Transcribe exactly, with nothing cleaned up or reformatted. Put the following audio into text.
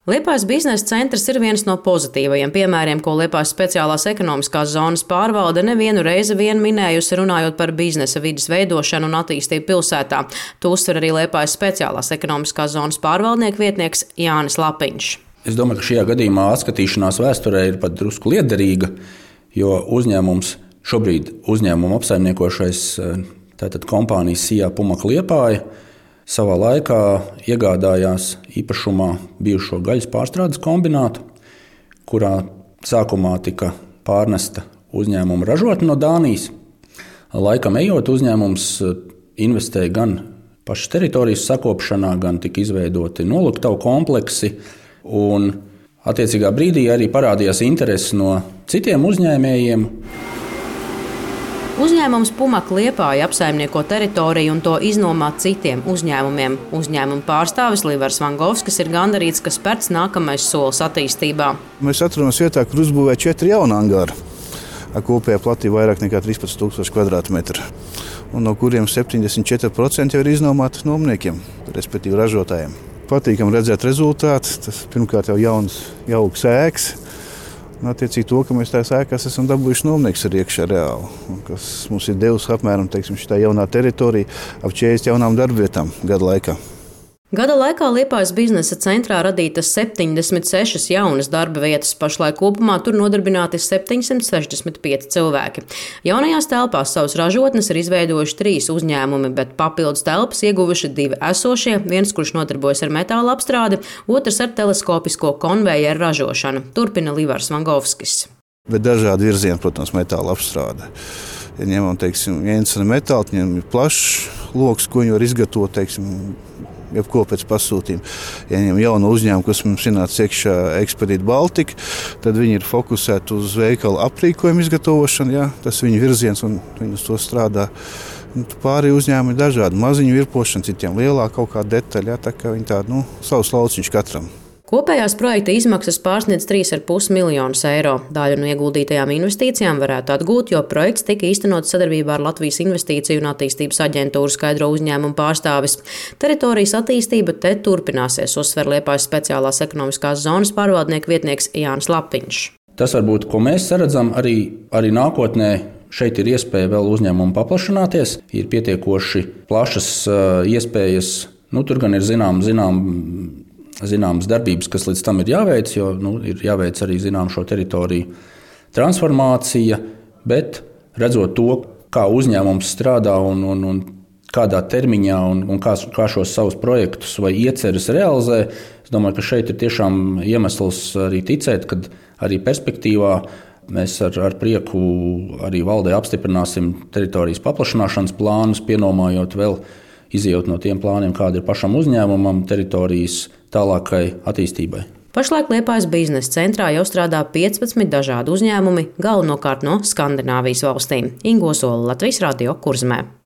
Liepājas biznesa centrs ir viens no pozitīvajiem piemēriem, ko Liepājas speciālās ekonomiskās zonas pārvalde nevienu reizi vien minējusi, runājot par biznesa vides veidošanu un attīstību pilsētā. To uzsver arī Liepājas speciālās ekonomiskās zonas pārvaldnieka vietnieks Jānis Lapiņš. Es domāju, ka šajā gadījumā atskatīšanās vēsturē ir pat drusku liederīga, jo uzņēmums šobrīd uzņēmumu apsaimniekošais tātad kompānijas Sijā Pumaka Liepāja savā laikā iegādājās īpašumā bijušo gaļas pārstrādes kombinātu, kurā sākumā tika pārnesta uzņēmuma ražotne no Dānijas. Laikam ejot, uzņēmums investēja gan pašas teritorijas sakopšanā, gan tika izveidoti noluktavu kompleksi. Un attiecīgā brīdī arī parādījās interese no citiem uzņēmējiem. Uzņēmums Pumaka Liepāja apsaimnieko teritoriju un to iznomā citiem uzņēmumiem. Uzņēmuma pārstāvis Livars Vangovskis ir gandarīts, ka spērts nākamais solis attīstībā. Mēs atrodamies vietā, kur uzbūvēja četri jauni angāri. Kopējā platība vairāk nekā trīspadsmit tūkstoši kvadrātmetru, un no kuriem septiņdesmit četri procenti jau ir iznomāti nomniekiem, respektīvi ražotājiem. Patīkam redzēt rezultātu. Tas pirmkārt jau jauns, jauks ēks. Un attiecīgi to, ka mēs tajās ēkās esam dabūjuši nomnieks ar iekšā reāli, kas mums ir devis apmēram teiksim, šitā jaunā teritorija ap četrdesmit jaunām darbvietām gada laikā. Gada laikā Liepājas biznesa centrā radītas septiņdesmit sešas jaunas darba vietas, pašlaik kopumā tur nodarbināti septiņsimt sešdesmit pieci cilvēki. Jaunajās telpās savus ražotnes ir izveidojuši trīs uzņēmumi, bet papildus telpas ieguvuši divi esošie, viens, kurš nodarbojas ar metāla apstrādi, otrs ar teleskopisko konvejeru ražošanu, turpina Livars Vangovskis. Bet dažādi virzieni, protams, metāla apstrāde. Ja ņemam, teiksim, viens ar metālu, viņam ir plašs loks, ko viņi var izgatavot, teiksim, jebko pēc pasūtījuma. Ja viņam jauna uzņēmuma, kas mums ienāca iekšā Expedit Baltica, tad viņi ir fokusēti uz veikalu aprīkojumu izgatavošanu. Jā, tas viņa virziens un viņi uz to strādā. Un pārējie uzņēmumi ir dažādi. Maziņu virpošana, citiem lielāk kaut kā detaļa. Jā, tā kā viņi tādi, nu, savs lauciņš katram. Kopējās projekta izmaksas pārsniedz trīs ar pus miljonus eiro. Daļu no ieguldītajām investīcijām varētu atgūt, jo projekts tika īstenots sadarbībā ar Latvijas Investīciju un attīstības aģentūru, skaidro uzņēmumu pārstāvis. Teritorijas attīstība te turpināsies, uzsver Liepājas speciālās ekonomiskās zonas pārvaldnieka vietnieks Jānis Lapiņš. Tas varbūt, ko mēs saredzam, arī, arī nākotnē šeit ir iespēja vēl uzņēmumu paplašināties, ir pietiekoši plašas uh, iespējas, nu tur gan ir zinām, zinām, zināmas darbības, kas līdz tam ir jāveic, jo nu, ir jāveic arī zinām šo teritoriju transformācija, bet redzot to, kā uzņēmums strādā un, un, un kādā termiņā un, un kā, kā šos savus projektus vai ieceres realizē, es domāju, ka šeit ir tiešām iemesls arī ticēt, ka arī perspektīvā mēs ar, ar prieku arī valdē apstiprināsim teritorijas paplašināšanas plānus, pienomājot vēl izejot no tiem plāniem, kāda ir pašam uzņēmumam teritorijas tālākai attīstībai. Pašlaik Liepājas biznesa centrā jau strādā piecpadsmit dažādi uzņēmumi, galvenokārt no Skandināvijas valstīm. Ingo Sola, Latvijas Radio, Kurzemē.